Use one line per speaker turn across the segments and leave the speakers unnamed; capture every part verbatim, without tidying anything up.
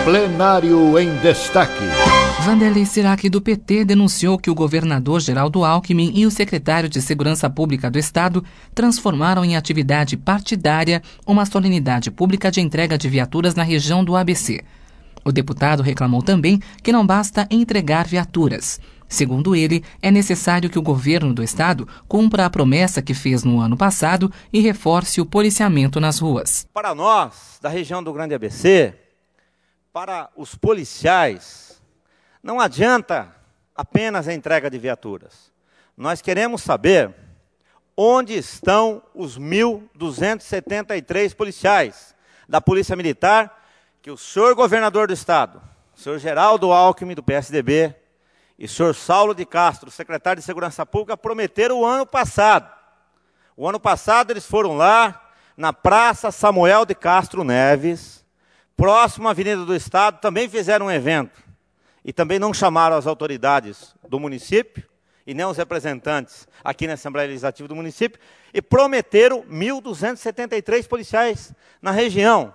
Plenário em Destaque.
Vanderlei Sirac, do P T, denunciou que o governador Geraldo Alckmin e o secretário de Segurança Pública do Estado transformaram em atividade partidária uma solenidade pública de entrega de viaturas na região do A B C. O deputado reclamou também que não basta entregar viaturas. Segundo ele, é necessário que o governo do estado cumpra a promessa que fez no ano passado e reforce o policiamento nas ruas.
Para nós, da região do Grande A B C, para os policiais, não adianta apenas a entrega de viaturas. Nós queremos saber onde estão os mil duzentos e setenta e três policiais da Polícia Militar que o senhor governador do estado, o senhor Geraldo Alckmin, do P S D B, e o senhor Saulo de Castro, secretário de Segurança Pública, prometeram o ano passado. O ano passado eles foram lá na Praça Samuel de Castro Neves, próximo à Avenida do Estado, também fizeram um evento. E também não chamaram as autoridades do município, e nem os representantes aqui na Assembleia Legislativa do município, e prometeram mil duzentos e setenta e três policiais na região.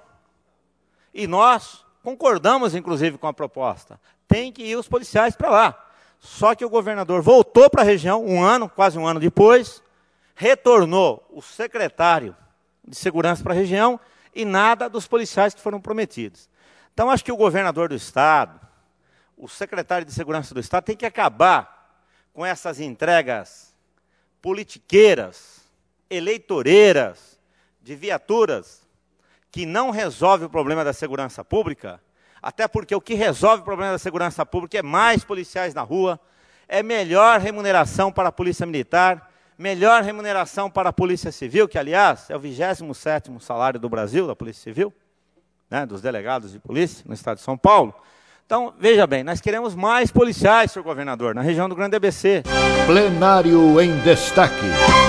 E nós concordamos, inclusive, com a proposta. Tem que ir os policiais para lá. Só que o governador voltou para a região, um ano, quase um ano depois, retornou o secretário de Segurança para a região e nada dos policiais que foram prometidos. Então, acho que o governador do estado, o secretário de Segurança do estado, tem que acabar com essas entregas politiqueiras, eleitoreiras, de viaturas, que não resolve o problema da segurança pública, até porque o que resolve o problema da segurança pública é mais policiais na rua, é melhor remuneração para a Polícia Militar, melhor remuneração para a Polícia Civil, que, aliás, é o vigésimo sétimo salário do Brasil, da Polícia Civil, né, dos delegados de polícia no estado de São Paulo. Então, veja bem, nós queremos mais policiais, senhor governador, na região do Grande A B C.
Plenário em Destaque.